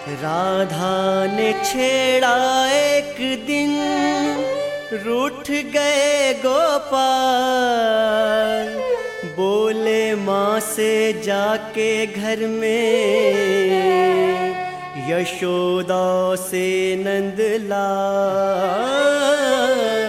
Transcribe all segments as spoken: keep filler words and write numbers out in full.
राधा ने छेड़ा एक दिन, रूठ गए गोपाल। बोले माँ से जाके घर में, यशोदा से नंदलाल।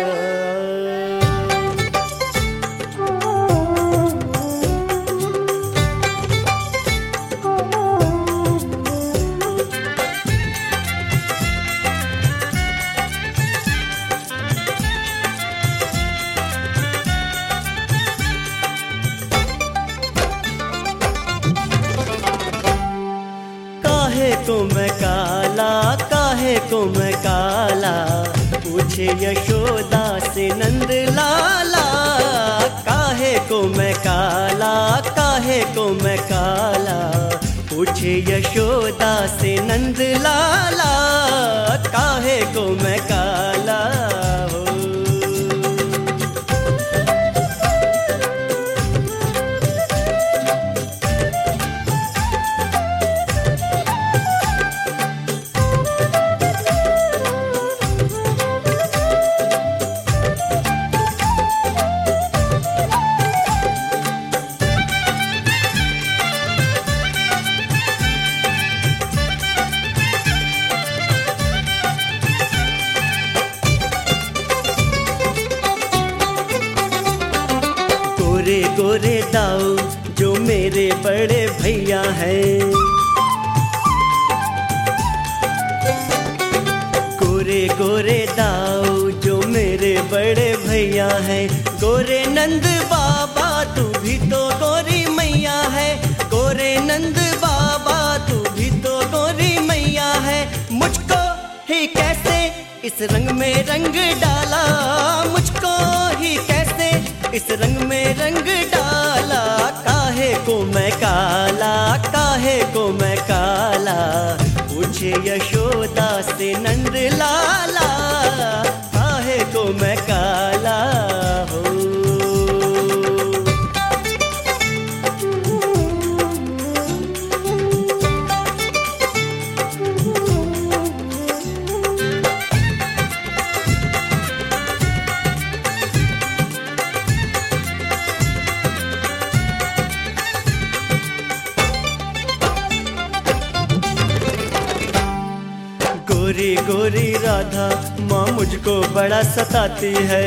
काहे को मैं काला, काहे को मैं काला, पूछे यशोदा से नंद लाला। काहे को मैं काला, काहे को मैं काला, पूछे यशोदा से नंद लाला। काहे को मैं काला हो। गोरे गोरे दाऊ जो मेरे बड़े भैया हैं, गोरे गोरे दाऊ जो मेरे बड़े भैया हैं। गोरे नंद बाबा तू भी तो गोरी मैया है, गोरे नंद बाबा तू भी तो गोरी मैया है। मुझको ही कैसे इस रंग में रंग डाला, मुझको ही कैसे इस रंग में रंग डाला। काहे को मैं काला, काहे को मैं काला, पूछे यशोदा से नंद लाला। काहे को मैं काला हो। गोरी गोरी राधा माँ मुझको बड़ा सताती है,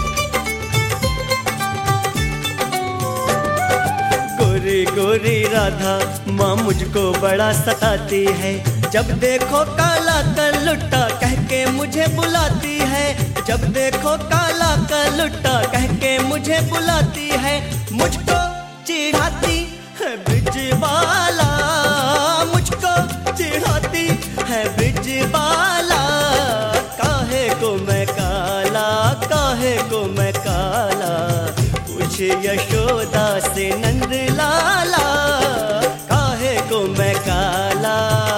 गोरी गोरी राधा माँ मुझको बड़ा सताती है। जब देखो काला का लुट्टा कह के मुझे बुलाती है, जब देखो काला का लुट्टा कह के मुझे बुलाती है। मुझको चिढ़ाती है ब्रिजबाला, मुझको चिढ़ाती है ब्रिजबाला। काहे को मैं काला, काहे को मैं काला, पूछे यशोदा से नंद लाला। काहे को मैं काला।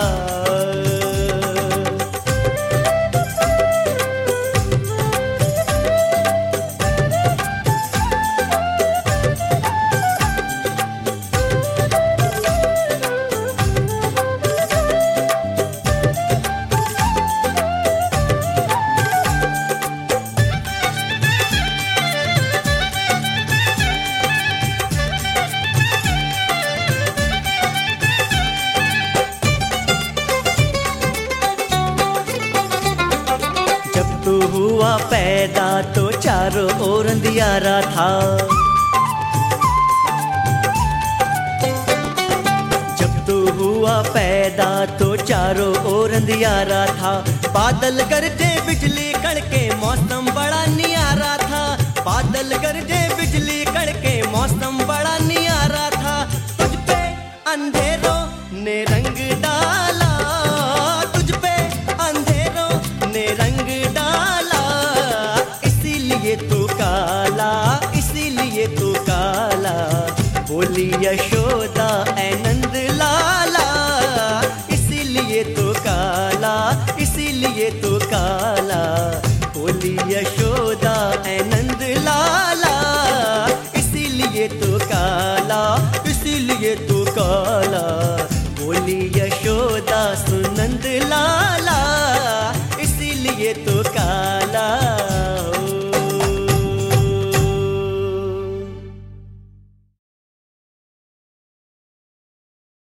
तू हुआ पैदा तो चारों ओर अंधियारा था, जब तू हुआ पैदा तो चारों ओर अंधियारा था। बादल गरजे बिजली कड़के मौसम बड़ा नियारा था, बादल गरजे बिजली कड़के मौसम बड़ा नियारा था। तुझ पे अंधेरों ने रंग डाला, तुझ पे अंधेरों ने रंग डाला। इसीलिए तू काला, इसीलिए तू काला, बोली यशोदा ऐ नंद लाला। इसीलिए तू काला, इसीलिए तू काला, बोली यशोदा ऐ नंद लाला। इसीलिए तू काला, इसीलिए तू काला, बोली